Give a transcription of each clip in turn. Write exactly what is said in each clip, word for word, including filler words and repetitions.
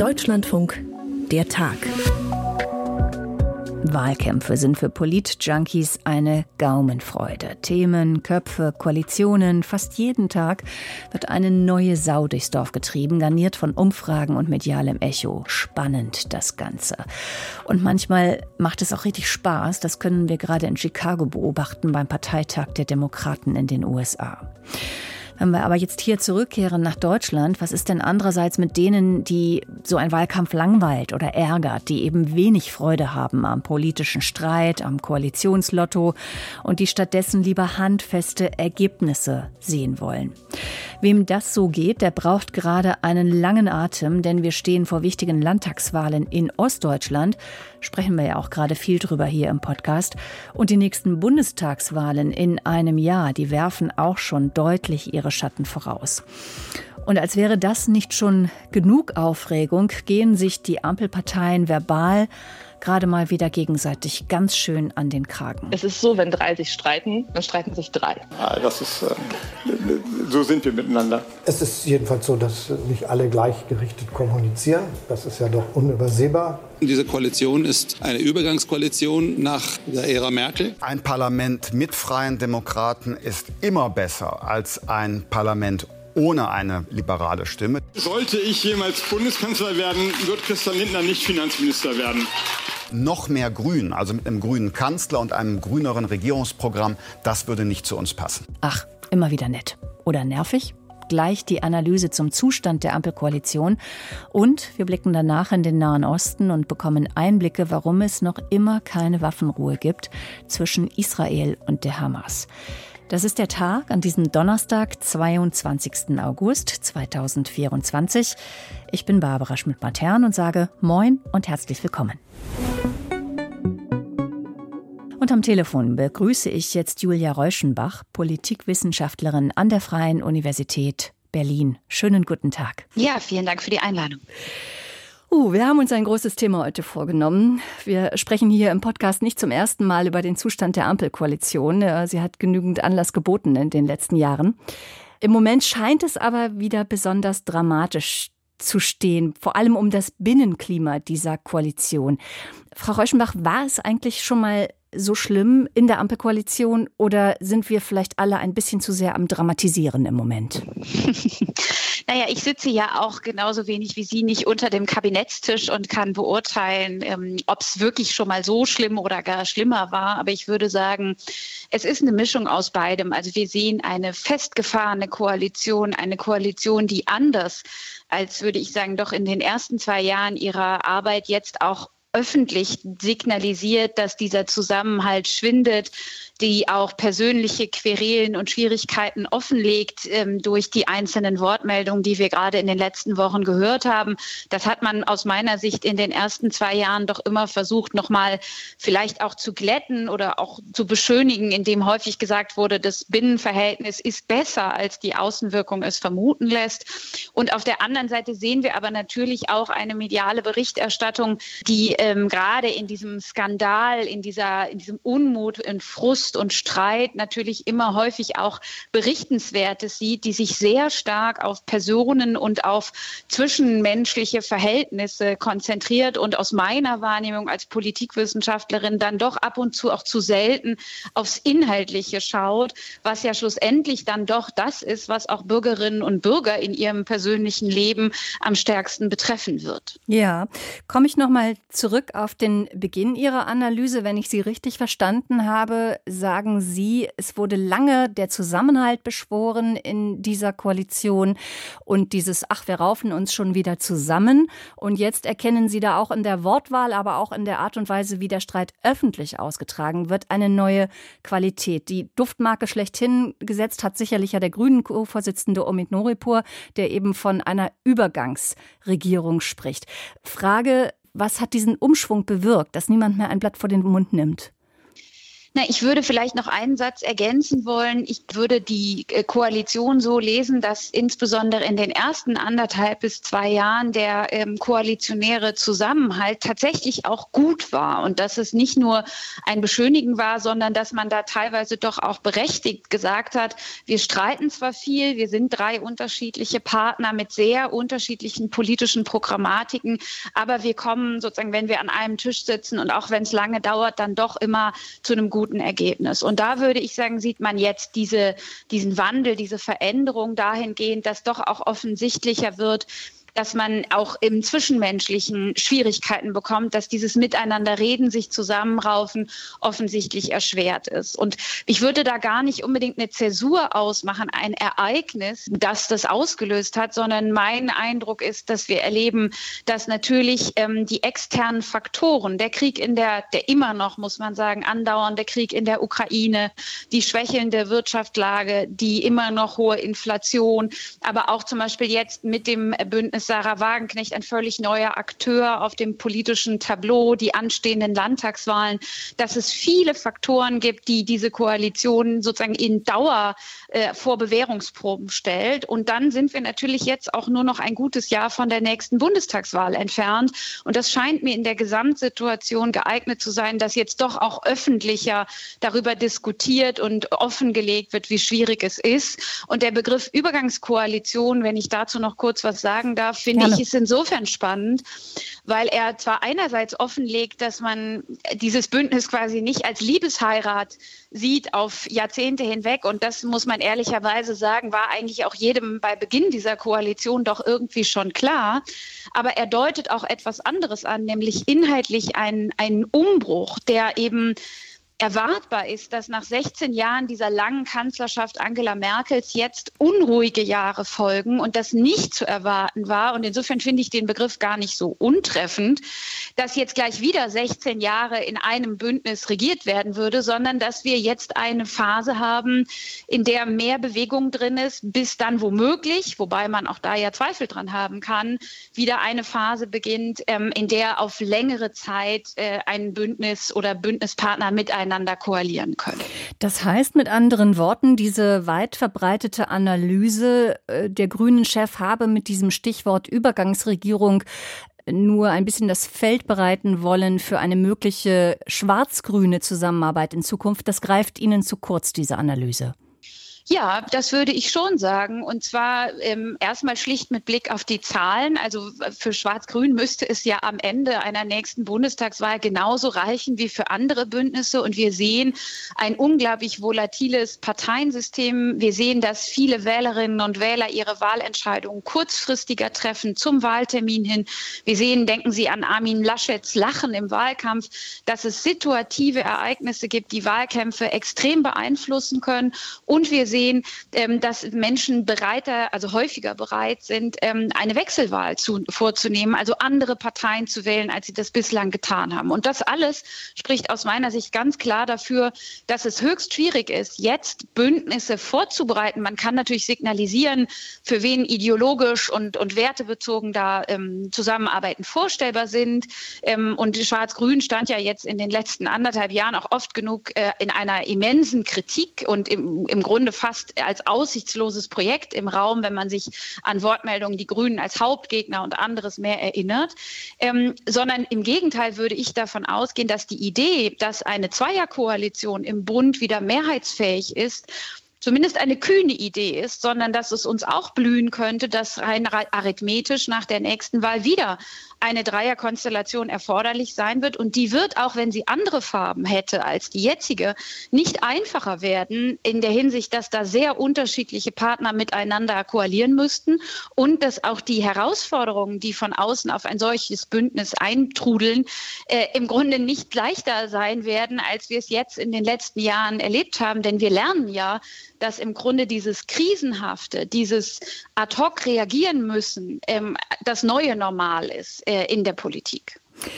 Deutschlandfunk, der Tag. Wahlkämpfe sind für Polit-Junkies eine Gaumenfreude. Themen, Köpfe, Koalitionen, fast jeden Tag wird eine neue Sau durchs Dorf getrieben, garniert von Umfragen und medialem Echo. Spannend das Ganze. Und manchmal macht es auch richtig Spaß, das können wir gerade in Chicago beobachten beim Parteitag der Demokraten in den U S A. Wenn wir aber jetzt hier zurückkehren nach Deutschland, was ist denn andererseits mit denen, die so ein Wahlkampf langweilt oder ärgert, die eben wenig Freude haben am politischen Streit, am Koalitionslotto und die stattdessen lieber handfeste Ergebnisse sehen wollen? Wem das so geht, der braucht gerade einen langen Atem, denn wir stehen vor wichtigen Landtagswahlen in Ostdeutschland. Sprechen wir ja auch gerade viel drüber hier im Podcast. Und die nächsten Bundestagswahlen in einem Jahr, die werfen auch schon deutlich ihre Schatten voraus. Und als wäre das nicht schon genug Aufregung, gehen sich die Ampelparteien verbal gerade mal wieder gegenseitig ganz schön an den Kragen. Es ist so, wenn drei sich streiten, dann streiten sich drei. Ja, das ist, äh, so sind wir miteinander. Es ist jedenfalls so, dass nicht alle gleichgerichtet kommunizieren. Das ist ja doch unübersehbar. Diese Koalition ist eine Übergangskoalition nach der Ära Merkel. Ein Parlament mit freien Demokraten ist immer besser als ein Parlament ohne eine liberale Stimme. Sollte ich jemals Bundeskanzler werden, wird Christian Lindner nicht Finanzminister werden. Noch mehr Grün, also mit einem grünen Kanzler und einem grüneren Regierungsprogramm, das würde nicht zu uns passen. Ach, immer wieder nett. Oder nervig? Gleich die Analyse zum Zustand der Ampelkoalition. Und wir blicken danach in den Nahen Osten und bekommen Einblicke, warum es noch immer keine Waffenruhe gibt zwischen Israel und der Hamas. Das ist der Tag an diesem Donnerstag, zweiundzwanzigsten August zweitausendvierundzwanzig. Ich bin Barbara Schmidt-Matern und sage Moin und herzlich willkommen. Und am Telefon begrüße ich jetzt Julia Reuschenbach, Politikwissenschaftlerin an der Freien Universität Berlin. Schönen guten Tag. Ja, vielen Dank für die Einladung. Uh, wir haben uns ein großes Thema heute vorgenommen. Wir sprechen hier im Podcast nicht zum ersten Mal über den Zustand der Ampelkoalition. Sie hat genügend Anlass geboten in den letzten Jahren. Im Moment scheint es aber wieder besonders dramatisch zu stehen, vor allem um das Binnenklima dieser Koalition. Frau Reuschenbach, war es eigentlich schon mal so schlimm in der Ampelkoalition oder sind wir vielleicht alle ein bisschen zu sehr am Dramatisieren im Moment? Naja, ich sitze ja auch genauso wenig wie Sie nicht unter dem Kabinettstisch und kann beurteilen, ähm, ob es wirklich schon mal so schlimm oder gar schlimmer war. Aber ich würde sagen, es ist eine Mischung aus beidem. Also wir sehen eine festgefahrene Koalition, eine Koalition, die anders als, würde ich sagen, doch in den ersten zwei Jahren ihrer Arbeit jetzt auch öffentlich signalisiert, dass dieser Zusammenhalt schwindet, die auch persönliche Querelen und Schwierigkeiten offenlegt ähm, durch die einzelnen Wortmeldungen, die wir gerade in den letzten Wochen gehört haben. Das hat man aus meiner Sicht in den ersten zwei Jahren doch immer versucht, nochmal vielleicht auch zu glätten oder auch zu beschönigen, indem häufig gesagt wurde, das Binnenverhältnis ist besser, als die Außenwirkung es vermuten lässt. Und auf der anderen Seite sehen wir aber natürlich auch eine mediale Berichterstattung, die ähm, gerade in diesem Skandal, in dieser, in diesem Unmut, in Frust und Streit natürlich immer häufig auch Berichtenswertes sieht, die sich sehr stark auf Personen und auf zwischenmenschliche Verhältnisse konzentriert und aus meiner Wahrnehmung als Politikwissenschaftlerin dann doch ab und zu auch zu selten aufs Inhaltliche schaut, was ja schlussendlich dann doch das ist, was auch Bürgerinnen und Bürger in ihrem persönlichen Leben am stärksten betreffen wird. Ja, komme ich nochmal zurück auf den Beginn Ihrer Analyse. Wenn ich Sie richtig verstanden habe, sagen Sie, es wurde lange der Zusammenhalt beschworen in dieser Koalition und dieses, ach, wir raufen uns schon wieder zusammen. Und jetzt erkennen Sie da auch in der Wortwahl, aber auch in der Art und Weise, wie der Streit öffentlich ausgetragen wird, eine neue Qualität. Die Duftmarke schlechthin gesetzt hat sicherlich ja der Grünen-Co-Vorsitzende Omid Noripur, der eben von einer Übergangsregierung spricht. Frage, was hat diesen Umschwung bewirkt, dass niemand mehr ein Blatt vor den Mund nimmt? Na, ich würde vielleicht noch einen Satz ergänzen wollen. Ich würde die äh, Koalition so lesen, dass insbesondere in den ersten anderthalb bis zwei Jahren der ähm, koalitionäre Zusammenhalt tatsächlich auch gut war und dass es nicht nur ein Beschönigen war, sondern dass man da teilweise doch auch berechtigt gesagt hat, wir streiten zwar viel, wir sind drei unterschiedliche Partner mit sehr unterschiedlichen politischen Programmatiken, aber wir kommen sozusagen, wenn wir an einem Tisch sitzen und auch wenn es lange dauert, dann doch immer zu einem guten guten Ergebnis. Und da würde ich sagen, sieht man jetzt diese, diesen Wandel, diese Veränderung dahingehend, dass doch auch offensichtlicher wird, dass man auch im Zwischenmenschlichen Schwierigkeiten bekommt, dass dieses Miteinanderreden, sich zusammenraufen, offensichtlich erschwert ist. Und ich würde da gar nicht unbedingt eine Zäsur ausmachen, ein Ereignis, das das ausgelöst hat, sondern mein Eindruck ist, dass wir erleben, dass natürlich ähm, die externen Faktoren, der Krieg in der, der immer noch, muss man sagen, andauernde Krieg in der Ukraine, die schwächelnde Wirtschaftslage, die immer noch hohe Inflation, aber auch zum Beispiel jetzt mit dem Bündnis Sarah Wagenknecht ein völlig neuer Akteur auf dem politischen Tableau, die anstehenden Landtagswahlen, dass es viele Faktoren gibt, die diese Koalition sozusagen in Dauer äh, vor Bewährungsproben stellt. Und dann sind wir natürlich jetzt auch nur noch ein gutes Jahr von der nächsten Bundestagswahl entfernt. Und das scheint mir in der Gesamtsituation geeignet zu sein, dass jetzt doch auch öffentlicher darüber diskutiert und offengelegt wird, wie schwierig es ist. Und der Begriff Übergangskoalition, wenn ich dazu noch kurz was sagen darf, finde ich, ist insofern spannend, weil er zwar einerseits offenlegt, dass man dieses Bündnis quasi nicht als Liebesheirat sieht auf Jahrzehnte hinweg. Und das muss man ehrlicherweise sagen, war eigentlich auch jedem bei Beginn dieser Koalition doch irgendwie schon klar. Aber er deutet auch etwas anderes an, nämlich inhaltlich einen, einen Umbruch, der eben erwartbar ist, dass nach sechzehn Jahren dieser langen Kanzlerschaft Angela Merkels jetzt unruhige Jahre folgen und das nicht zu erwarten war. Und insofern finde ich den Begriff gar nicht so untreffend, dass jetzt gleich wieder sechzehn Jahre in einem Bündnis regiert werden würde, sondern dass wir jetzt eine Phase haben, in der mehr Bewegung drin ist, bis dann womöglich, wobei man auch da ja Zweifel dran haben kann, wieder eine Phase beginnt, in der auf längere Zeit ein Bündnis oder Bündnispartner miteinander koalieren können. Das heißt mit anderen Worten, diese weit verbreitete Analyse, der Grünen-Chef habe mit diesem Stichwort Übergangsregierung nur ein bisschen das Feld bereiten wollen für eine mögliche schwarz-grüne Zusammenarbeit in Zukunft. Das greift Ihnen zu kurz, diese Analyse. Ja, das würde ich schon sagen. Und zwar ähm, erstmal schlicht mit Blick auf die Zahlen. Also für Schwarz-Grün müsste es ja am Ende einer nächsten Bundestagswahl genauso reichen wie für andere Bündnisse. Und wir sehen ein unglaublich volatiles Parteiensystem. Wir sehen, dass viele Wählerinnen und Wähler ihre Wahlentscheidungen kurzfristiger treffen zum Wahltermin hin. Wir sehen, denken Sie an Armin Laschets Lachen im Wahlkampf, dass es situative Ereignisse gibt, die Wahlkämpfe extrem beeinflussen können. Und wir sehen, dass Menschen bereiter, also häufiger bereit sind, eine Wechselwahl zu, vorzunehmen, also andere Parteien zu wählen, als sie das bislang getan haben. Und das alles spricht aus meiner Sicht ganz klar dafür, dass es höchst schwierig ist, jetzt Bündnisse vorzubereiten. Man kann natürlich signalisieren, für wen ideologisch und, und wertebezogen da ähm, Zusammenarbeiten vorstellbar sind. Ähm, und Schwarz-Grün stand ja jetzt in den letzten anderthalb Jahren auch oft genug äh, in einer immensen Kritik und im, im Grunde fast als aussichtsloses Projekt im Raum, wenn man sich an Wortmeldungen die Grünen als Hauptgegner und anderes mehr erinnert, ähm, sondern im Gegenteil würde ich davon ausgehen, dass die Idee, dass eine Zweierkoalition im Bund wieder mehrheitsfähig ist, zumindest eine kühne Idee ist, sondern dass es uns auch blühen könnte, dass rein arithmetisch nach der nächsten Wahl wieder eine Dreierkonstellation erforderlich sein wird. Und die wird, auch wenn sie andere Farben hätte als die jetzige, nicht einfacher werden in der Hinsicht, dass da sehr unterschiedliche Partner miteinander koalieren müssten und dass auch die Herausforderungen, die von außen auf ein solches Bündnis eintrudeln, äh, im Grunde nicht leichter sein werden, als wir es jetzt in den letzten Jahren erlebt haben. Denn wir lernen ja, dass im Grunde dieses Krisenhafte, dieses ad hoc reagieren müssen, ähm, das neue Normal ist äh, in der Politik.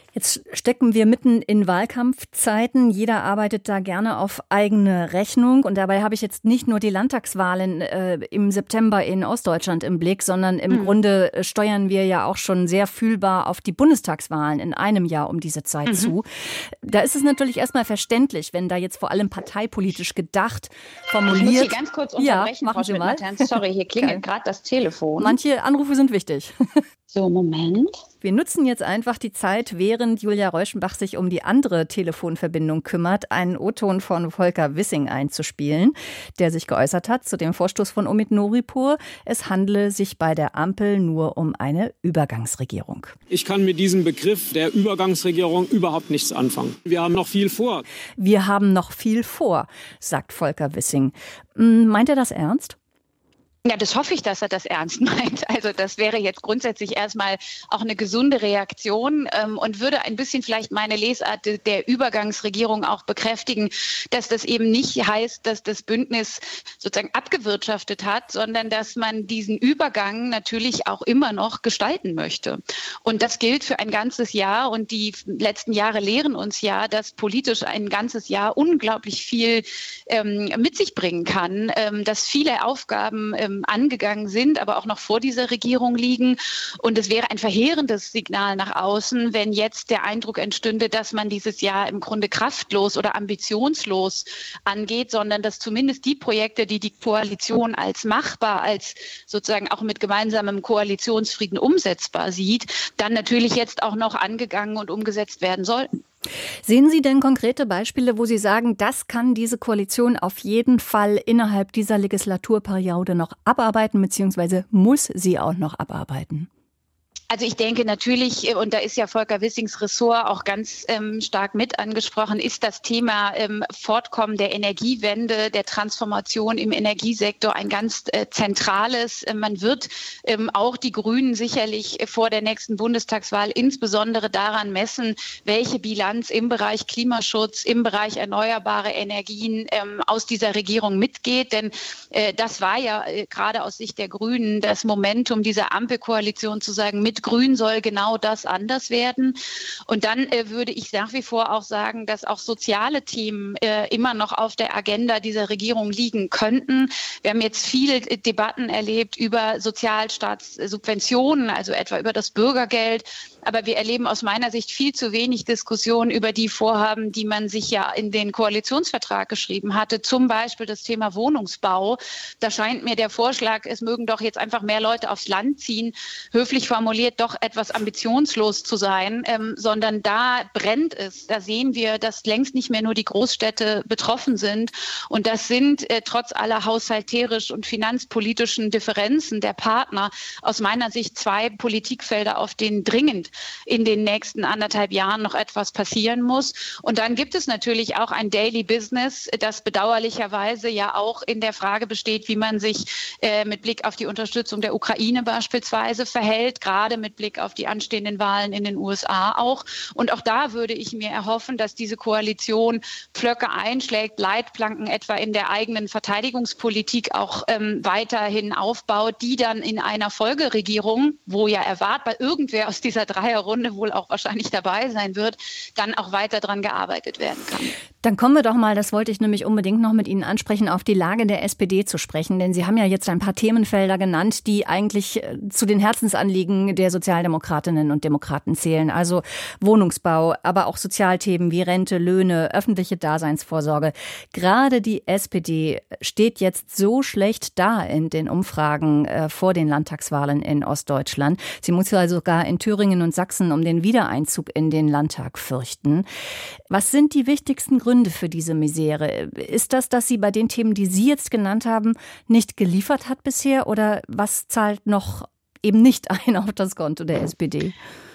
Jetzt stecken wir mitten in Wahlkampfzeiten. Jeder arbeitet da gerne auf eigene Rechnung. Und dabei habe ich jetzt nicht nur die Landtagswahlen äh, im September in Ostdeutschland im Blick, sondern im mhm. Grunde steuern wir ja auch schon sehr fühlbar auf die Bundestagswahlen in einem Jahr um diese Zeit mhm. zu. Da ist es natürlich erstmal verständlich, wenn da jetzt vor allem parteipolitisch gedacht, formuliert... Ich muss hier ganz kurz unterbrechen, ja, Frau Schmidt-Mattern. Sorry, hier klingelt gerade das Telefon. Manche Anrufe sind wichtig. So, Moment. Wir nutzen jetzt einfach die Zeit, während Julia Reuschenbach sich um die andere Telefonverbindung kümmert, einen O-Ton von Volker Wissing einzuspielen, der sich geäußert hat zu dem Vorstoß von Omid Nuripur. Es handle sich bei der Ampel nur um eine Übergangsregierung. Ich kann mit diesem Begriff der Übergangsregierung überhaupt nichts anfangen. Wir haben noch viel vor. Wir haben noch viel vor, sagt Volker Wissing. Meint er das ernst? Ja, das hoffe ich, dass er das ernst meint. Also das wäre jetzt grundsätzlich erstmal auch eine gesunde Reaktion ähm, und würde ein bisschen vielleicht meine Lesart de, der Übergangsregierung auch bekräftigen, dass das eben nicht heißt, dass das Bündnis sozusagen abgewirtschaftet hat, sondern dass man diesen Übergang natürlich auch immer noch gestalten möchte. Und das gilt für ein ganzes Jahr. Und die letzten Jahre lehren uns ja, dass politisch ein ganzes Jahr unglaublich viel ähm, mit sich bringen kann, ähm, dass viele Aufgaben ähm, angegangen sind, aber auch noch vor dieser Regierung liegen. Und es wäre ein verheerendes Signal nach außen, wenn jetzt der Eindruck entstünde, dass man dieses Jahr im Grunde kraftlos oder ambitionslos angeht, sondern dass zumindest die Projekte, die die Koalition als machbar, als sozusagen auch mit gemeinsamem Koalitionsfrieden umsetzbar sieht, dann natürlich jetzt auch noch angegangen und umgesetzt werden sollten. Sehen Sie denn konkrete Beispiele, wo Sie sagen, das kann diese Koalition auf jeden Fall innerhalb dieser Legislaturperiode noch abarbeiten, beziehungsweise muss sie auch noch abarbeiten? Also ich denke natürlich, und da ist ja Volker Wissings Ressort auch ganz ähm, stark mit angesprochen, ist das Thema ähm, Fortkommen der Energiewende, der Transformation im Energiesektor ein ganz äh, zentrales. Äh, man wird ähm, auch die Grünen sicherlich äh, vor der nächsten Bundestagswahl insbesondere daran messen, welche Bilanz im Bereich Klimaschutz, im Bereich erneuerbare Energien ähm, aus dieser Regierung mitgeht. Denn äh, das war ja äh, gerade aus Sicht der Grünen das Momentum dieser Ampelkoalition zu sagen, mit Grün soll genau das anders werden. Und dann äh, würde ich nach wie vor auch sagen, dass auch soziale Themen äh, immer noch auf der Agenda dieser Regierung liegen könnten. Wir haben jetzt viele Debatten erlebt über Sozialstaatssubventionen, also etwa über das Bürgergeld. Aber wir erleben aus meiner Sicht viel zu wenig Diskussion über die Vorhaben, die man sich ja in den Koalitionsvertrag geschrieben hatte. Zum Beispiel das Thema Wohnungsbau. Da scheint mir der Vorschlag, es mögen doch jetzt einfach mehr Leute aufs Land ziehen, höflich formuliert, doch etwas ambitionslos zu sein, ähm, sondern da brennt es. Da sehen wir, dass längst nicht mehr nur die Großstädte betroffen sind. Und das sind äh, trotz aller haushalterisch und finanzpolitischen Differenzen der Partner aus meiner Sicht zwei Politikfelder, auf denen dringend in den nächsten anderthalb Jahren noch etwas passieren muss. Und dann gibt es natürlich auch ein Daily Business, das bedauerlicherweise ja auch in der Frage besteht, wie man sich äh, mit Blick auf die Unterstützung der Ukraine beispielsweise verhält, gerade mit Blick auf die anstehenden Wahlen in den U S A auch. Und auch da würde ich mir erhoffen, dass diese Koalition Pflöcke einschlägt, Leitplanken etwa in der eigenen Verteidigungspolitik auch ähm, weiterhin aufbaut, die dann in einer Folgeregierung, wo ja erwartbar irgendwer aus dieser Dreierrunde wohl auch wahrscheinlich dabei sein wird, dann auch weiter dran gearbeitet werden kann. Dann kommen wir doch mal, das wollte ich nämlich unbedingt noch mit Ihnen ansprechen, auf die Lage der S P D zu sprechen. Denn Sie haben ja jetzt ein paar Themenfelder genannt, die eigentlich zu den Herzensanliegen der Sozialdemokratinnen und Demokraten zählen. Also Wohnungsbau, aber auch Sozialthemen wie Rente, Löhne, öffentliche Daseinsvorsorge. Gerade die S P D steht jetzt so schlecht da in den Umfragen äh, vor den Landtagswahlen in Ostdeutschland. Sie muss ja sogar in Thüringen und Sachsen um den Wiedereinzug in den Landtag fürchten. Was sind die wichtigsten Gründe für diese Misere? Ist das, dass sie bei den Themen, die Sie jetzt genannt haben, nicht geliefert hat bisher? Oder was zahlt noch eben nicht ein auf das Konto der S P D?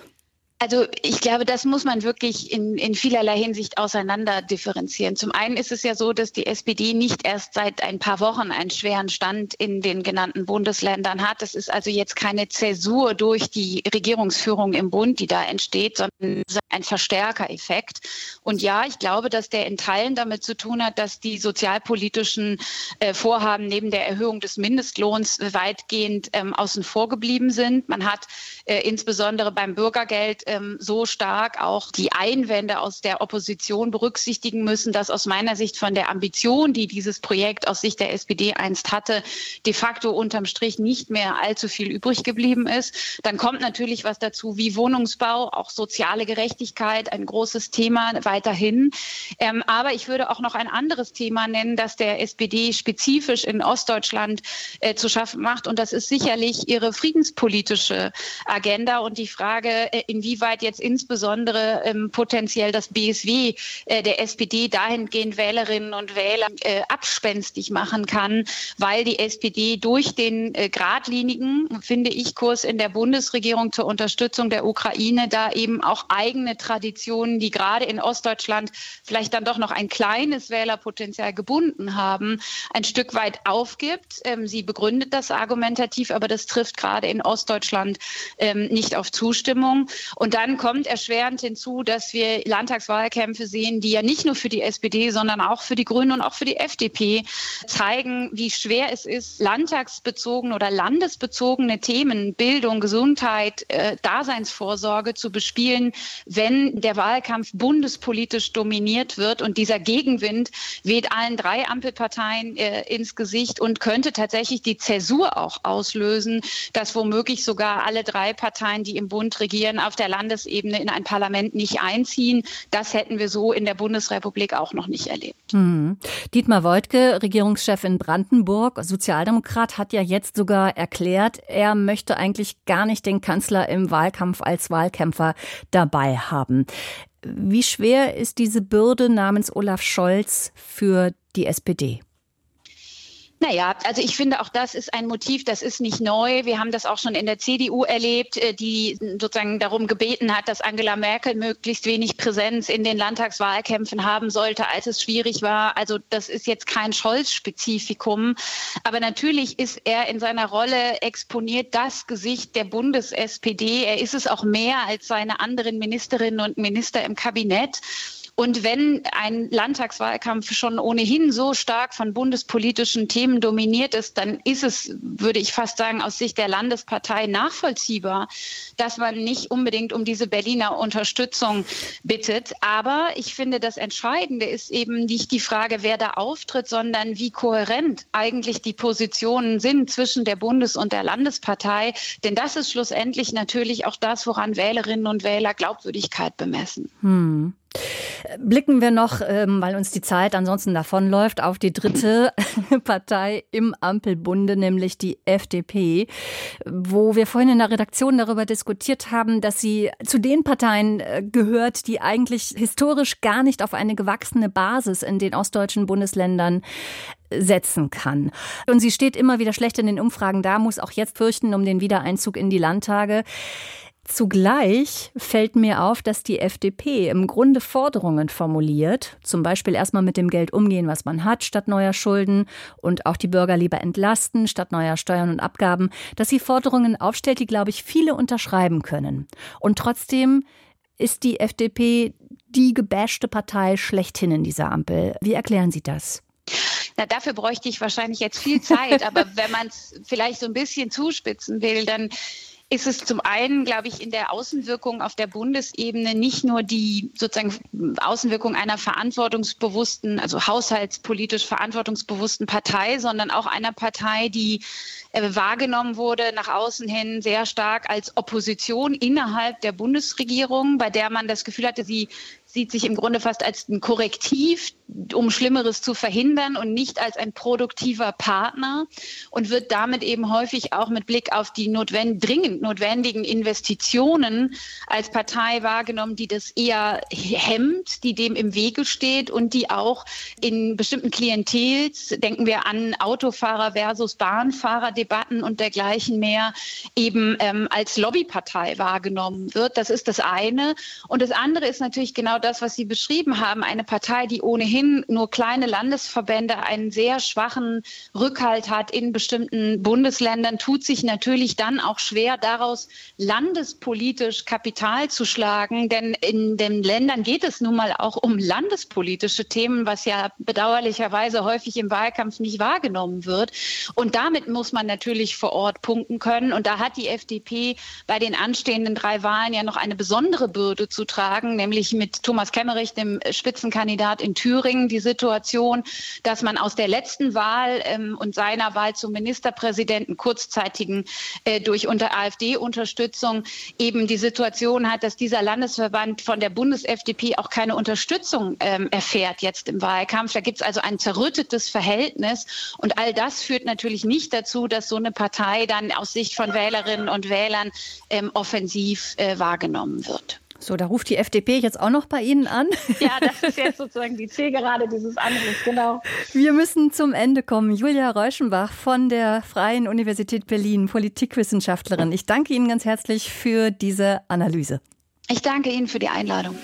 Also ich glaube, das muss man wirklich in, in vielerlei Hinsicht auseinander differenzieren. Zum einen ist es ja so, dass die S P D nicht erst seit ein paar Wochen einen schweren Stand in den genannten Bundesländern hat. Es ist also jetzt keine Zäsur durch die Regierungsführung im Bund, die da entsteht, sondern ein Verstärkereffekt. Und ja, ich glaube, dass der in Teilen damit zu tun hat, dass die sozialpolitischen äh, Vorhaben neben der Erhöhung des Mindestlohns weitgehend ähm, außen vor geblieben sind. Man hat äh, insbesondere beim Bürgergeld ähm, so stark auch die Einwände aus der Opposition berücksichtigen müssen, dass aus meiner Sicht von der Ambition, die dieses Projekt aus Sicht der S P D einst hatte, de facto unterm Strich nicht mehr allzu viel übrig geblieben ist. Dann kommt natürlich was dazu wie Wohnungsbau, auch soziale Gerechtigkeit, ein großes Thema weiterhin. Ähm, aber ich würde auch noch ein anderes Thema nennen, das der S P D spezifisch in Ostdeutschland äh, zu schaffen macht. Und das ist sicherlich ihre friedenspolitische Agenda und die Frage, äh, inwieweit jetzt insbesondere ähm, potenziell das B S W äh, der S P D dahingehend Wählerinnen und Wähler äh, abspenstig machen kann, weil die S P D durch den äh, geradlinigen, finde ich, Kurs in der Bundesregierung zur Unterstützung der Ukraine da eben auch eigene Traditionen, die gerade in Ostdeutschland vielleicht dann doch noch ein kleines Wählerpotenzial gebunden haben, ein Stück weit aufgibt. Ähm, sie begründet das argumentativ, aber das trifft gerade in Ostdeutschland ähm, nicht auf Zustimmung. Und dann kommt erschwerend hinzu, dass wir Landtagswahlkämpfe sehen, die ja nicht nur für die S P D, sondern auch für die Grünen und auch für die F D P zeigen, wie schwer es ist, landtagsbezogene oder landesbezogene Themen, Bildung, Gesundheit, äh, Daseinsvorsorge zu bespielen, wenn der Wahlkampf bundespolitisch dominiert wird. Und dieser Gegenwind weht allen drei Ampelparteien äh, ins Gesicht und könnte tatsächlich die Zäsur auch auslösen, dass womöglich sogar alle drei Parteien, die im Bund regieren, auf der Landesebene in ein Parlament nicht einziehen. Das hätten wir so in der Bundesrepublik auch noch nicht erlebt. Hm. Dietmar Woidke, Regierungschef in Brandenburg, Sozialdemokrat, hat ja jetzt sogar erklärt, er möchte eigentlich gar nicht den Kanzler im Wahlkampf als Wahlkämpfer dabei haben. Wie schwer ist diese Bürde namens Olaf Scholz für die S P D? Naja, also ich finde, auch das ist ein Motiv, das ist nicht neu. Wir haben das auch schon in der C D U erlebt, die sozusagen darum gebeten hat, dass Angela Merkel möglichst wenig Präsenz in den Landtagswahlkämpfen haben sollte, als es schwierig war. Also das ist jetzt kein Scholz-Spezifikum. Aber natürlich ist er in seiner Rolle exponiert das Gesicht der Bundes-S P D. Er ist es auch mehr als seine anderen Ministerinnen und Minister im Kabinett. Und wenn ein Landtagswahlkampf schon ohnehin so stark von bundespolitischen Themen dominiert ist, dann ist es, würde ich fast sagen, aus Sicht der Landespartei nachvollziehbar, dass man nicht unbedingt um diese Berliner Unterstützung bittet. Aber ich finde, das Entscheidende ist eben nicht die Frage, wer da auftritt, sondern wie kohärent eigentlich die Positionen sind zwischen der Bundes- und der Landespartei. Denn das ist schlussendlich natürlich auch das, woran Wählerinnen und Wähler Glaubwürdigkeit bemessen. Hm. Blicken wir noch, weil uns die Zeit ansonsten davonläuft, auf die dritte Partei im Ampelbunde, nämlich die F D P, wo wir vorhin in der Redaktion darüber diskutiert haben, dass sie zu den Parteien gehört, die eigentlich historisch gar nicht auf eine gewachsene Basis in den ostdeutschen Bundesländern setzen kann. Und sie steht immer wieder schlecht in den Umfragen da, muss auch jetzt fürchten um den Wiedereinzug in die Landtage. Zugleich fällt mir auf, dass die F D P im Grunde Forderungen formuliert, zum Beispiel erstmal mit dem Geld umgehen, was man hat, statt neuer Schulden und auch die Bürger lieber entlasten, statt neuer Steuern und Abgaben, dass sie Forderungen aufstellt, die, glaube ich, viele unterschreiben können. Und trotzdem ist die F D P die gebashte Partei schlechthin in dieser Ampel. Wie erklären Sie das? Na, dafür bräuchte ich wahrscheinlich jetzt viel Zeit, aber wenn man es vielleicht so ein bisschen zuspitzen will, dann ist es zum einen, glaube ich, in der Außenwirkung auf der Bundesebene nicht nur die sozusagen Außenwirkung einer verantwortungsbewussten, also haushaltspolitisch verantwortungsbewussten Partei, sondern auch einer Partei, die äh, wahrgenommen wurde nach außen hin sehr stark als Opposition innerhalb der Bundesregierung, bei der man das Gefühl hatte, sie sieht sich im Grunde fast als ein Korrektiv, um Schlimmeres zu verhindern und nicht als ein produktiver Partner und wird damit eben häufig auch mit Blick auf die notwend- dringend notwendigen Investitionen als Partei wahrgenommen, die das eher hemmt, die dem im Wege steht und die auch in bestimmten Klientels, denken wir an Autofahrer versus Bahnfahrerdebatten und dergleichen mehr, eben ähm, als Lobbypartei wahrgenommen wird. Das ist das eine. Und das andere ist natürlich genau das, was Sie beschrieben haben. Eine Partei, die ohnehin nur kleine Landesverbände, einen sehr schwachen Rückhalt hat in bestimmten Bundesländern, tut sich natürlich dann auch schwer, daraus landespolitisch Kapital zu schlagen. Denn in den Ländern geht es nun mal auch um landespolitische Themen, was ja bedauerlicherweise häufig im Wahlkampf nicht wahrgenommen wird. Und damit muss man natürlich vor Ort punkten können. Und da hat die F D P bei den anstehenden drei Wahlen ja noch eine besondere Bürde zu tragen, nämlich mit Thomas Kemmerich, dem Spitzenkandidat in Thüringen, die Situation, dass man aus der letzten Wahl ähm, und seiner Wahl zum Ministerpräsidenten kurzzeitigen äh, durch unter AfD-Unterstützung eben die Situation hat, dass dieser Landesverband von der Bundes-F D P auch keine Unterstützung ähm, erfährt jetzt im Wahlkampf. Da gibt es also ein zerrüttetes Verhältnis und all das führt natürlich nicht dazu, dass so eine Partei dann aus Sicht von Wählerinnen und Wählern ähm, offensiv äh, wahrgenommen wird. So, da ruft die F D P jetzt auch noch bei Ihnen an. Ja, das ist jetzt sozusagen die Zielgerade dieses Anrufs, genau. Wir müssen zum Ende kommen. Julia Reuschenbach von der Freien Universität Berlin, Politikwissenschaftlerin. Ich danke Ihnen ganz herzlich für diese Analyse. Ich danke Ihnen für die Einladung.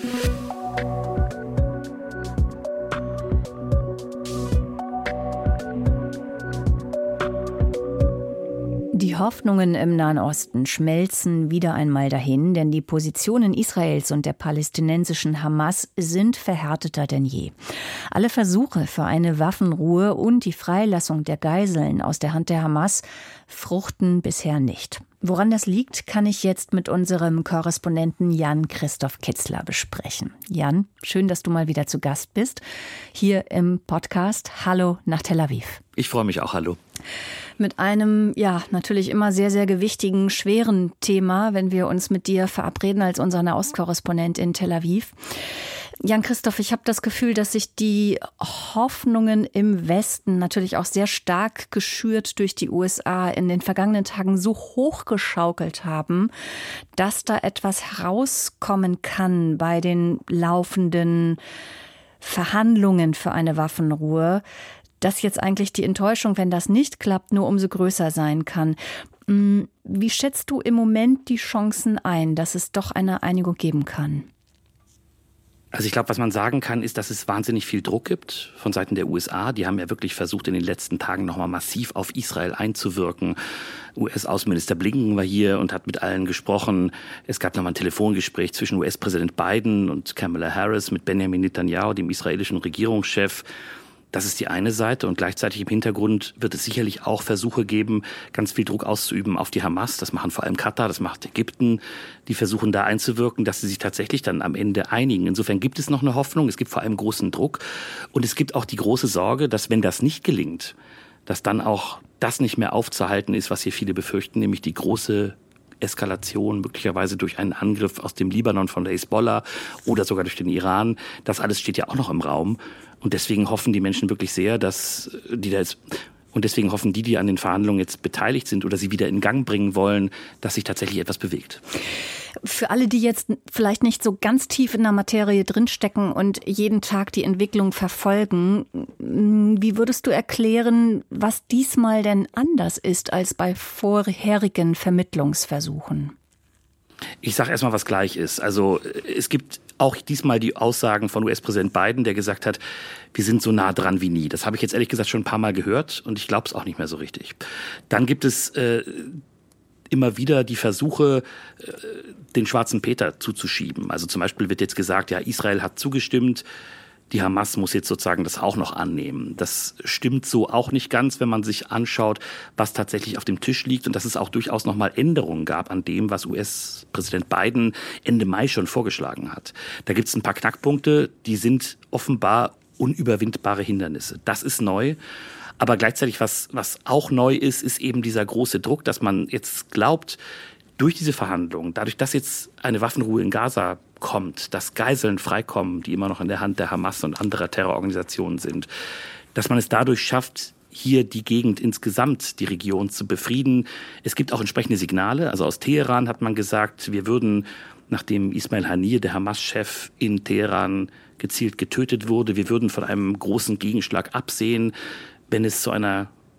Die Hoffnungen im Nahen Osten schmelzen wieder einmal dahin, denn die Positionen Israels und der palästinensischen Hamas sind verhärteter denn je. Alle Versuche für eine Waffenruhe und die Freilassung der Geiseln aus der Hand der Hamas fruchten bisher nicht. Woran das liegt, kann ich jetzt mit unserem Korrespondenten Jan-Christoph Kitzler besprechen. Jan, schön, dass du mal wieder zu Gast bist, hier im Podcast Hallo nach Tel Aviv. Ich freue mich auch, hallo. Mit einem, ja, natürlich immer sehr, sehr gewichtigen, schweren Thema, wenn wir uns mit dir verabreden als unser Nahostkorrespondent in Tel Aviv. Jan-Christoph, ich habe das Gefühl, dass sich die Hoffnungen im Westen natürlich auch sehr stark geschürt durch die U S A in den vergangenen Tagen so hochgeschaukelt haben, dass da etwas herauskommen kann bei den laufenden Verhandlungen für eine Waffenruhe, dass jetzt eigentlich die Enttäuschung, wenn das nicht klappt, nur umso größer sein kann. Wie schätzt du im Moment die Chancen ein, dass es doch eine Einigung geben kann? Also ich glaube, was man sagen kann, ist, dass es wahnsinnig viel Druck gibt von Seiten der U S A. Die haben ja wirklich versucht, in den letzten Tagen nochmal massiv auf Israel einzuwirken. U S-Außenminister Blinken war hier und hat mit allen gesprochen. Es gab nochmal ein Telefongespräch zwischen U S-Präsident Biden und Kamala Harris mit Benjamin Netanyahu, dem israelischen Regierungschef. Das ist die eine Seite und gleichzeitig im Hintergrund wird es sicherlich auch Versuche geben, ganz viel Druck auszuüben auf die Hamas. Das machen vor allem Katar, das macht Ägypten. Die versuchen da einzuwirken, dass sie sich tatsächlich dann am Ende einigen. Insofern gibt es noch eine Hoffnung, es gibt vor allem großen Druck und es gibt auch die große Sorge, dass wenn das nicht gelingt, dass dann auch das nicht mehr aufzuhalten ist, was hier viele befürchten, nämlich die große Eskalation, möglicherweise durch einen Angriff aus dem Libanon von der Hisbollah oder sogar durch den Iran. Das alles steht ja auch noch im Raum. Und deswegen hoffen die Menschen wirklich sehr, dass die da jetzt, und deswegen hoffen die, die an den Verhandlungen jetzt beteiligt sind oder sie wieder in Gang bringen wollen, dass sich tatsächlich etwas bewegt. Für alle, die jetzt vielleicht nicht so ganz tief in der Materie drinstecken und jeden Tag die Entwicklung verfolgen, wie würdest du erklären, was diesmal denn anders ist als bei vorherigen Vermittlungsversuchen? Ich sage erstmal, was gleich ist. Also es gibt auch diesmal die Aussagen von U S-Präsident Biden, der gesagt hat, wir sind so nah dran wie nie. Das habe ich jetzt ehrlich gesagt schon ein paar Mal gehört und ich glaube es auch nicht mehr so richtig. Dann gibt es äh, immer wieder die Versuche, äh, den schwarzen Peter zuzuschieben. Also zum Beispiel wird jetzt gesagt, ja, Israel hat zugestimmt, die Hamas muss jetzt sozusagen das auch noch annehmen. Das stimmt so auch nicht ganz, wenn man sich anschaut, was tatsächlich auf dem Tisch liegt und dass es auch durchaus noch mal Änderungen gab an dem, was U S-Präsident Biden Ende Mai schon vorgeschlagen hat. Da gibt es ein paar Knackpunkte, die sind offenbar unüberwindbare Hindernisse. Das ist neu. Aber gleichzeitig, was, was auch neu ist, ist eben dieser große Druck, dass man jetzt glaubt, durch diese Verhandlungen, dadurch, dass jetzt eine Waffenruhe in Gaza kommt, dass Geiseln freikommen, die immer noch in der Hand der Hamas und anderer Terrororganisationen sind, dass man es dadurch schafft, hier die Gegend insgesamt, die Region zu befrieden. Es gibt auch entsprechende Signale. Also aus Teheran hat man gesagt, wir würden, nachdem Ismail Haniyeh, der Hamas-Chef, in Teheran gezielt getötet wurde, wir würden von einem großen Gegenschlag absehen, wenn es zu einer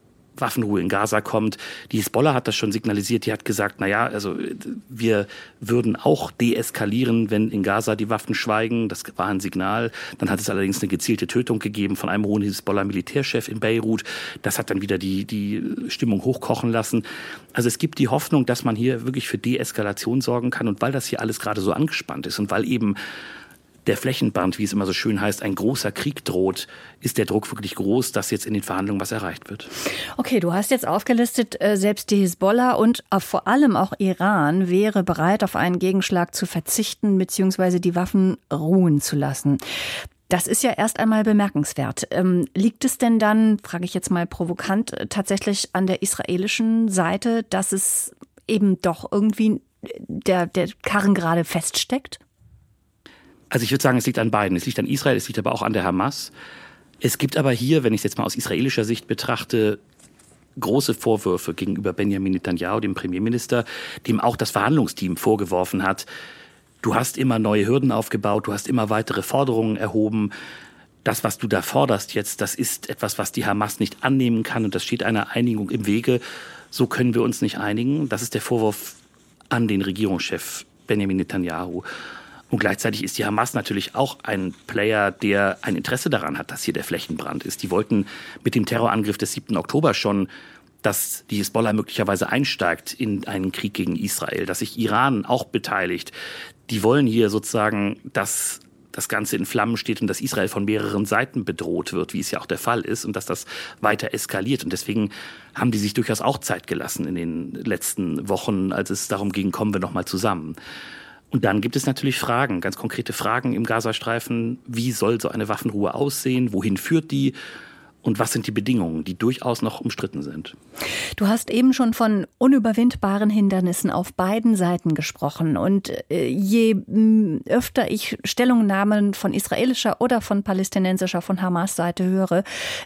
Waffenruhe in Gaza kommt. Die Hisbollah hat das schon signalisiert. Die hat gesagt, na ja, also wir würden auch deeskalieren, wenn in Gaza die Waffen schweigen. Das war ein Signal. Dann hat es allerdings eine gezielte Tötung gegeben von einem hohen Hisbollah-Militärchef in Beirut. Das hat dann wieder die, die Stimmung hochkochen lassen. Also es gibt die Hoffnung, dass man hier wirklich für Deeskalation sorgen kann. Und weil das hier alles gerade so angespannt ist und weil eben der Flächenbrand, wie es immer so schön heißt, ein großer Krieg droht, ist der Druck wirklich groß, dass jetzt in den Verhandlungen was erreicht wird. Okay, du hast jetzt aufgelistet, selbst die Hisbollah und vor allem auch Iran wäre bereit, auf einen Gegenschlag zu verzichten bzw. die Waffen ruhen zu lassen. Das ist ja erst einmal bemerkenswert. Ähm, liegt es denn dann, frage ich jetzt mal provokant, tatsächlich an der israelischen Seite, dass es eben doch irgendwie der, der Karren gerade feststeckt? Also ich würde sagen, es liegt an beiden. Es liegt an Israel, es liegt aber auch an der Hamas. Es gibt aber hier, wenn ich es jetzt mal aus israelischer Sicht betrachte, große Vorwürfe gegenüber Benjamin Netanyahu, dem Premierminister, dem auch das Verhandlungsteam vorgeworfen hat, du hast immer neue Hürden aufgebaut, du hast immer weitere Forderungen erhoben. Das, was du da forderst jetzt, das ist etwas, was die Hamas nicht annehmen kann und das steht einer Einigung im Wege. So können wir uns nicht einigen. Das ist der Vorwurf an den Regierungschef Benjamin Netanyahu. Und gleichzeitig ist die Hamas natürlich auch ein Player, der ein Interesse daran hat, dass hier der Flächenbrand ist. Die wollten mit dem Terrorangriff des siebten Oktober schon, dass die Hisbollah möglicherweise einsteigt in einen Krieg gegen Israel, dass sich Iran auch beteiligt. Die wollen hier sozusagen, dass das Ganze in Flammen steht und dass Israel von mehreren Seiten bedroht wird, wie es ja auch der Fall ist, und dass das weiter eskaliert. Und deswegen haben die sich durchaus auch Zeit gelassen in den letzten Wochen, als es darum ging, kommen wir noch mal zusammen. Und dann gibt es natürlich Fragen, ganz konkrete Fragen im Gazastreifen. Wie soll so eine Waffenruhe aussehen? Wohin führt die? Und was sind die Bedingungen, die durchaus noch umstritten sind? Du hast eben schon von unüberwindbaren Hindernissen auf beiden Seiten gesprochen. Und je öfter ich Stellungnahmen von israelischer oder von palästinensischer, von Hamas-Seite höre,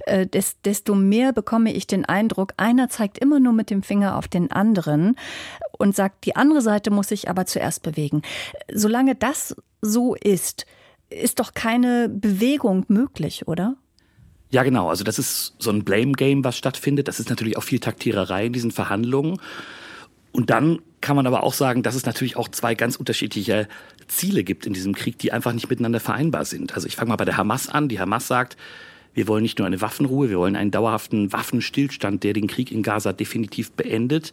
desto mehr bekomme ich den Eindruck, einer zeigt immer nur mit dem Finger auf den anderen und sagt, die andere Seite muss sich aber zuerst bewegen. Solange das so ist, ist doch keine Bewegung möglich, oder? Ja, genau. Also das ist so ein Blame-Game, was stattfindet. Das ist natürlich auch viel Taktiererei in diesen Verhandlungen. Und dann kann man aber auch sagen, dass es natürlich auch zwei ganz unterschiedliche Ziele gibt in diesem Krieg, die einfach nicht miteinander vereinbar sind. Also ich fange mal bei der Hamas an. Die Hamas sagt, wir wollen nicht nur eine Waffenruhe, wir wollen einen dauerhaften Waffenstillstand, der den Krieg in Gaza definitiv beendet,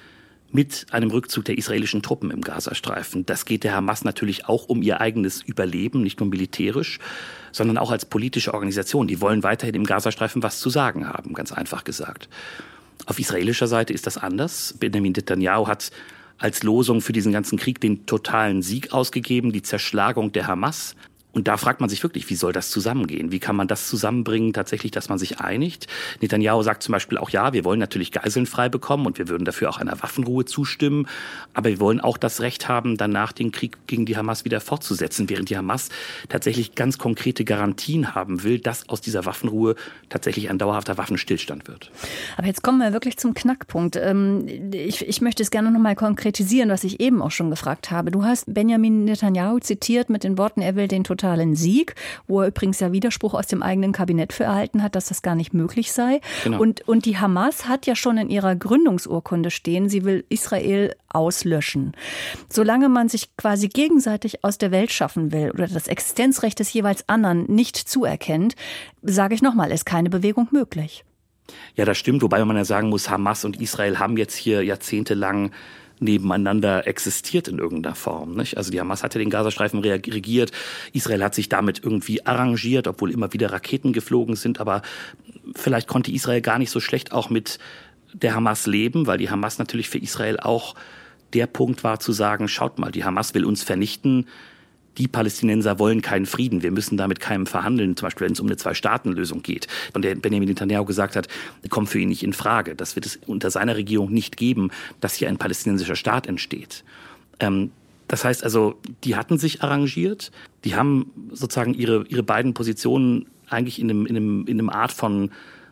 mit einem Rückzug der israelischen Truppen im Gazastreifen. Das geht der Hamas natürlich auch um ihr eigenes Überleben, nicht nur militärisch, sondern auch als politische Organisation. Die wollen weiterhin im Gazastreifen was zu sagen haben, ganz einfach gesagt. Auf israelischer Seite ist das anders. Benjamin Netanyahu hat als Losung für diesen ganzen Krieg den totalen Sieg ausgegeben, die Zerschlagung der Hamas. Und da fragt man sich wirklich, wie soll das zusammengehen? Wie kann man das zusammenbringen, tatsächlich, dass man sich einigt? Netanyahu sagt zum Beispiel auch, ja, wir wollen natürlich Geiseln frei bekommen und wir würden dafür auch einer Waffenruhe zustimmen. Aber wir wollen auch das Recht haben, danach den Krieg gegen die Hamas wieder fortzusetzen, während die Hamas tatsächlich ganz konkrete Garantien haben will, dass aus dieser Waffenruhe tatsächlich ein dauerhafter Waffenstillstand wird. Aber jetzt kommen wir wirklich zum Knackpunkt. Ich, ich möchte es gerne noch mal konkretisieren, was ich eben auch schon gefragt habe. Du hast Benjamin Netanyahu zitiert mit den Worten, er will den totalen Sieg, wo er übrigens ja Widerspruch aus dem eigenen Kabinett für erhalten hat, dass das gar nicht möglich sei. Genau. Und, und die Hamas hat ja schon in ihrer Gründungsurkunde stehen, sie will Israel auslöschen. Solange man sich quasi gegenseitig aus der Welt schaffen will oder das Existenzrecht des jeweils anderen nicht zuerkennt, sage ich nochmal, ist keine Bewegung möglich. Ja, das stimmt, wobei man ja sagen muss, Hamas und Israel haben jetzt hier jahrzehntelang nebeneinander existiert in irgendeiner Form, nicht? Also die Hamas hat ja den Gazastreifen regiert, Israel hat sich damit irgendwie arrangiert, obwohl immer wieder Raketen geflogen sind, aber vielleicht konnte Israel gar nicht so schlecht auch mit der Hamas leben, weil die Hamas natürlich für Israel auch der Punkt war zu sagen, schaut mal, die Hamas will uns vernichten, die Palästinenser wollen keinen Frieden, wir müssen da mit keinem verhandeln, zum Beispiel wenn es um eine Zwei-Staaten-Lösung geht. Und der Benjamin Netanyahu gesagt hat, kommt für ihn nicht in Frage. Das wird es unter seiner Regierung nicht geben, dass hier ein palästinensischer Staat entsteht. Ähm, das heißt also, die hatten sich arrangiert, die haben sozusagen ihre, ihre beiden Positionen eigentlich in einem, in einem, in einem Art von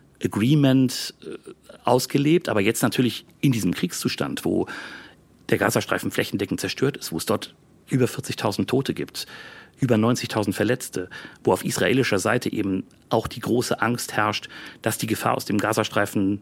Agreement äh, ausgelebt, aber jetzt natürlich in diesem Kriegszustand, wo der Gazastreifen flächendeckend zerstört ist, wo es dort über vierzigtausend Tote gibt, über neunzigtausend Verletzte, wo auf israelischer Seite eben auch die große Angst herrscht, dass die Gefahr aus dem Gazastreifen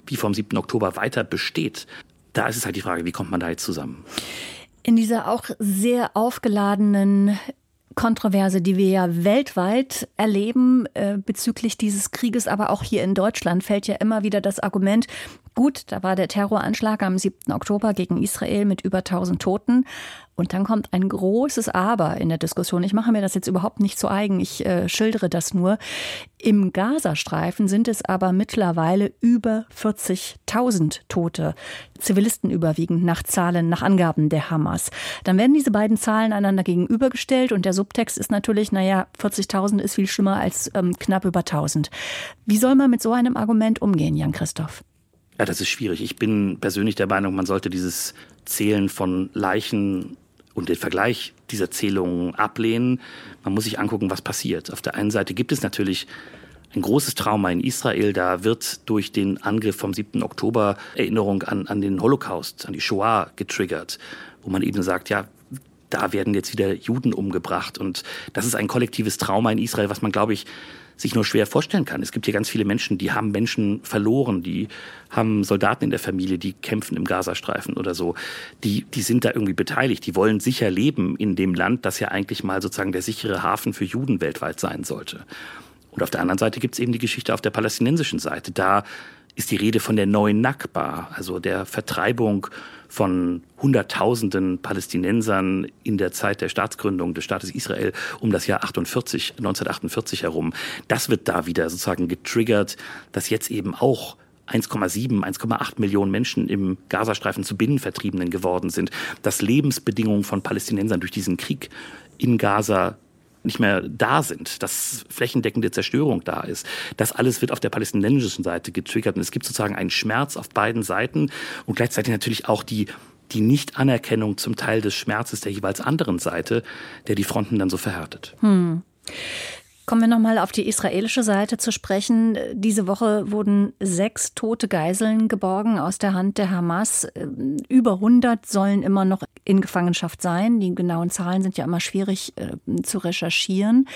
wie vom siebten Oktober weiter besteht. Da ist es halt die Frage, wie kommt man da jetzt zusammen? In dieser auch sehr aufgeladenen Kontroverse, die wir ja weltweit erleben äh, bezüglich dieses Krieges, aber auch hier in Deutschland fällt ja immer wieder das Argument, gut, da war der Terroranschlag am siebten Oktober gegen Israel mit über tausend Toten. Und dann kommt ein großes Aber in der Diskussion. Ich mache mir das jetzt überhaupt nicht zu eigen, ich äh, schildere das nur. Im Gazastreifen sind es aber mittlerweile über vierzigtausend Tote. Zivilisten überwiegend nach Zahlen, nach Angaben der Hamas. Dann werden diese beiden Zahlen einander gegenübergestellt und der Subtext ist natürlich, naja, vierzigtausend ist viel schlimmer als ähm, knapp über tausend. Wie soll man mit so einem Argument umgehen, Jan-Christoph? Ja, das ist schwierig. Ich bin persönlich der Meinung, man sollte dieses Zählen von Leichen und den Vergleich dieser Zählungen ablehnen. Man muss sich angucken, was passiert. Auf der einen Seite gibt es natürlich ein großes Trauma in Israel. Da wird durch den Angriff vom siebten Oktober Erinnerung an, an den Holocaust, an die Shoah getriggert, wo man eben sagt, ja, da werden jetzt wieder Juden umgebracht. Und das ist ein kollektives Trauma in Israel, was man, glaube ich, sich nur schwer vorstellen kann. Es gibt hier ganz viele Menschen, die haben Menschen verloren, die haben Soldaten in der Familie, die kämpfen im Gazastreifen oder so. Die, die sind da irgendwie beteiligt. Die wollen sicher leben in dem Land, das ja eigentlich mal sozusagen der sichere Hafen für Juden weltweit sein sollte. Und auf der anderen Seite gibt es eben die Geschichte auf der palästinensischen Seite. Da ist die Rede von der neuen Nakba, also der Vertreibung von Hunderttausenden Palästinensern in der Zeit der Staatsgründung des Staates Israel um das Jahr achtundvierzig, neunzehnhundertachtundvierzig herum. Das wird da wieder sozusagen getriggert, dass jetzt eben auch eins Komma sieben, eins Komma acht Millionen Menschen im Gazastreifen zu Binnenvertriebenen geworden sind, dass Lebensbedingungen von Palästinensern durch diesen Krieg in Gaza nicht mehr da sind, dass flächendeckende Zerstörung da ist. Das alles wird auf der palästinensischen Seite getriggert und es gibt sozusagen einen Schmerz auf beiden Seiten und gleichzeitig natürlich auch die, die Nichtanerkennung zum Teil des Schmerzes der jeweils anderen Seite, der die Fronten dann so verhärtet. Hm. Kommen wir nochmal auf die israelische Seite zu sprechen. Diese Woche wurden sechs tote Geiseln geborgen aus der Hand der Hamas. Über hundert sollen immer noch in Gefangenschaft sein. Die genauen Zahlen sind ja immer schwierig äh, zu recherchieren.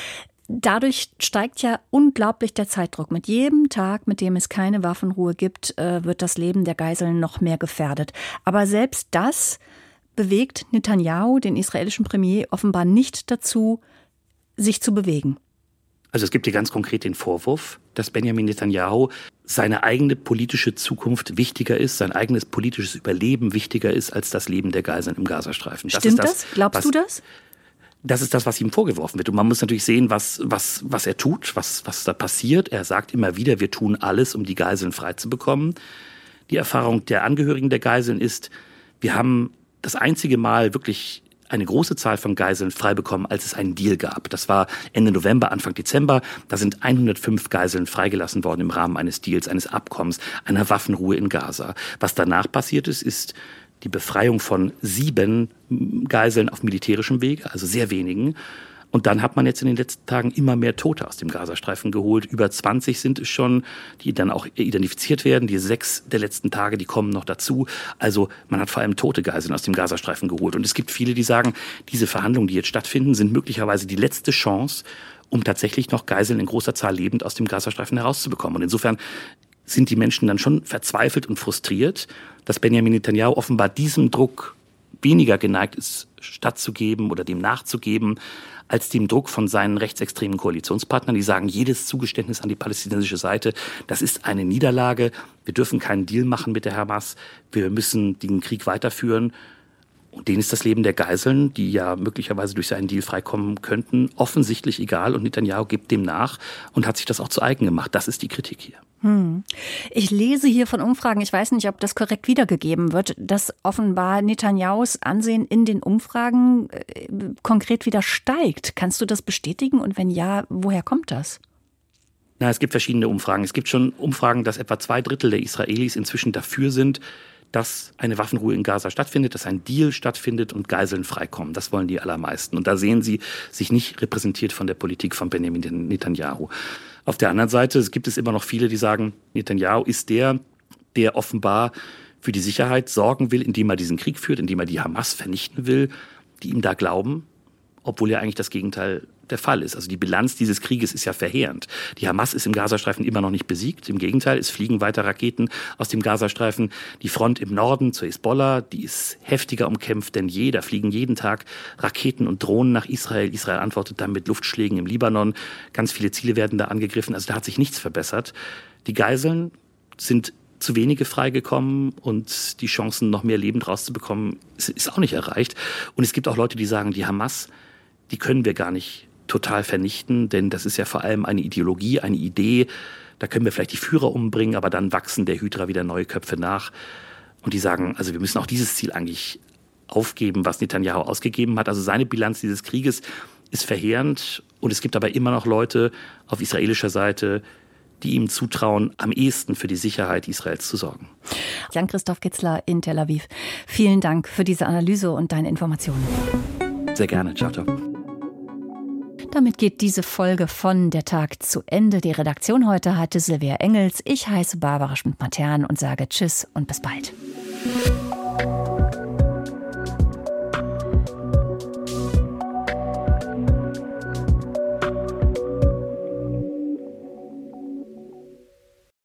Dadurch steigt ja unglaublich der Zeitdruck. Mit jedem Tag, mit dem es keine Waffenruhe gibt, äh, wird das Leben der Geiseln noch mehr gefährdet. Aber selbst das bewegt Netanyahu, den israelischen Premier, offenbar nicht dazu, sich zu bewegen. Also es gibt hier ganz konkret den Vorwurf, dass Benjamin Netanyahu seine eigene politische Zukunft wichtiger ist, sein eigenes politisches Überleben wichtiger ist als das Leben der Geiseln im Gazastreifen. Das Stimmt ist das? das? Glaubst was, du das? Das ist das, was ihm vorgeworfen wird. Und man muss natürlich sehen, was, was, was er tut, was, was da passiert. Er sagt immer wieder, wir tun alles, um die Geiseln freizubekommen. Die Erfahrung der Angehörigen der Geiseln ist, wir haben das einzige Mal wirklich eine große Zahl von Geiseln frei bekommen, als es einen Deal gab. Das war Ende November, Anfang Dezember. Da sind hundertfünf Geiseln freigelassen worden im Rahmen eines Deals, eines Abkommens, einer Waffenruhe in Gaza. Was danach passiert ist, ist die Befreiung von sieben Geiseln auf militärischem Wege, also sehr wenigen. Und dann hat man jetzt in den letzten Tagen immer mehr Tote aus dem Gazastreifen geholt. Über zwanzig sind es schon, die dann auch identifiziert werden. Die sechs der letzten Tage, die kommen noch dazu. Also man hat vor allem tote Geiseln aus dem Gazastreifen geholt. Und es gibt viele, die sagen, diese Verhandlungen, die jetzt stattfinden, sind möglicherweise die letzte Chance, um tatsächlich noch Geiseln in großer Zahl lebend aus dem Gazastreifen herauszubekommen. Und insofern sind die Menschen dann schon verzweifelt und frustriert, dass Benjamin Netanyahu offenbar diesem Druck weniger geneigt ist, stattzugeben oder dem nachzugeben, als dem Druck von seinen rechtsextremen Koalitionspartnern, die sagen, jedes Zugeständnis an die palästinensische Seite, das ist eine Niederlage. Wir dürfen keinen Deal machen mit der Hamas. Wir müssen den Krieg weiterführen. Und denen ist das Leben der Geiseln, die ja möglicherweise durch seinen Deal freikommen könnten, offensichtlich egal. Und Netanyahu gibt dem nach und hat sich das auch zu eigen gemacht. Das ist die Kritik hier. Hm. Ich lese hier von Umfragen, ich weiß nicht, ob das korrekt wiedergegeben wird, dass offenbar Netanyahus Ansehen in den Umfragen äh, konkret wieder steigt. Kannst du das bestätigen? Und wenn ja, woher kommt das? Na, es gibt verschiedene Umfragen. Es gibt schon Umfragen, dass etwa zwei Drittel der Israelis inzwischen dafür sind, dass eine Waffenruhe in Gaza stattfindet, dass ein Deal stattfindet und Geiseln freikommen. Das wollen die allermeisten. Und da sehen sie sich nicht repräsentiert von der Politik von Benjamin Netanyahu. Auf der anderen Seite gibt es immer noch viele, die sagen, Netanyahu ist der, der offenbar für die Sicherheit sorgen will, indem er diesen Krieg führt, indem er die Hamas vernichten will, die ihm da glauben, obwohl ja eigentlich das Gegenteil der Fall ist. Also die Bilanz dieses Krieges ist ja verheerend. Die Hamas ist im Gazastreifen immer noch nicht besiegt. Im Gegenteil, es fliegen weiter Raketen aus dem Gazastreifen. Die Front im Norden zur Hisbollah, die ist heftiger umkämpft denn je. Da fliegen jeden Tag Raketen und Drohnen nach Israel. Israel antwortet dann mit Luftschlägen im Libanon. Ganz viele Ziele werden da angegriffen. Also da hat sich nichts verbessert. Die Geiseln sind zu wenige freigekommen und die Chancen, noch mehr lebend rauszubekommen, ist auch nicht erreicht. Und es gibt auch Leute, die sagen, die Hamas, die können wir gar nicht total vernichten, denn das ist ja vor allem eine Ideologie, eine Idee. Da können wir vielleicht die Führer umbringen, aber dann wachsen der Hydra wieder neue Köpfe nach. Und die sagen, also wir müssen auch dieses Ziel eigentlich aufgeben, was Netanyahu ausgegeben hat. Also seine Bilanz dieses Krieges ist verheerend. Und es gibt aber immer noch Leute auf israelischer Seite, die ihm zutrauen, am ehesten für die Sicherheit Israels zu sorgen. Jan-Christoph Kitzler in Tel Aviv. Vielen Dank für diese Analyse und deine Informationen. Sehr gerne. Ciao, ciao. Damit geht diese Folge von Der Tag zu Ende. Die Redaktion heute hatte Silvia Engels. Ich heiße Barbara Schmidt-Matern und sage Tschüss und bis bald.